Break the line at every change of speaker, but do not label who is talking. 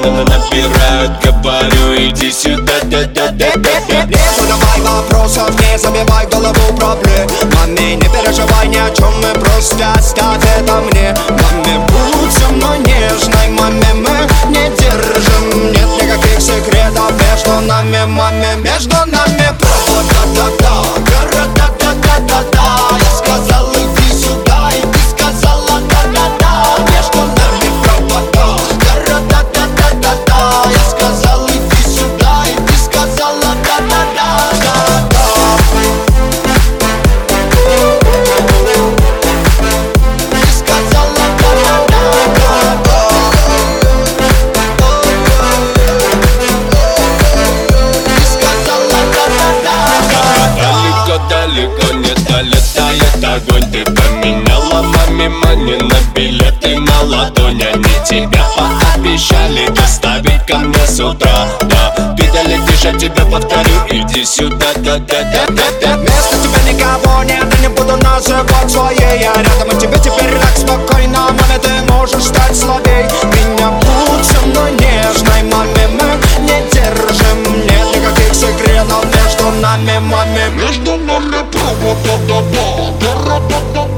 постоянно набирают. Говорю, иди сюда, да-да-да-да-да.
Не задавай вопросов, не забивай голову проблемами. Не переживай ни о чем, мы просто оставь это мне. Маме, будь со мной нежной, маме, мы не держим. Нет никаких секретов между нами, маме, между нами провода-да-да, города-да-да-да-да. Я сказал, иди сюда, и ты сказала да-да-да. Между нами провода, города-да-да-да-да. Я сказал, иди сюда, и ты сказала да-да-да-да-да. Ты сказала да-да-да-да-да. Ты сказала да-да-да-да.
Далеко не долетает огонь. Ты поменяла маме мани на билеты на ладонь. Они тебя пообещали доставить ко мне с утра. Да, ты долетишь, я тебе повторю, иди сюда, да-да-да-да-да.
Вместо тебя никого нет, я не буду называть своей. Я рядом, и тебе теперь так спокойно. Маме, ты можешь стать слабей. Меня будь со мной нежной, маме, мы не держим. Нет никаких секретов между нами, маме. Между нами провода-да-да, города-да-да.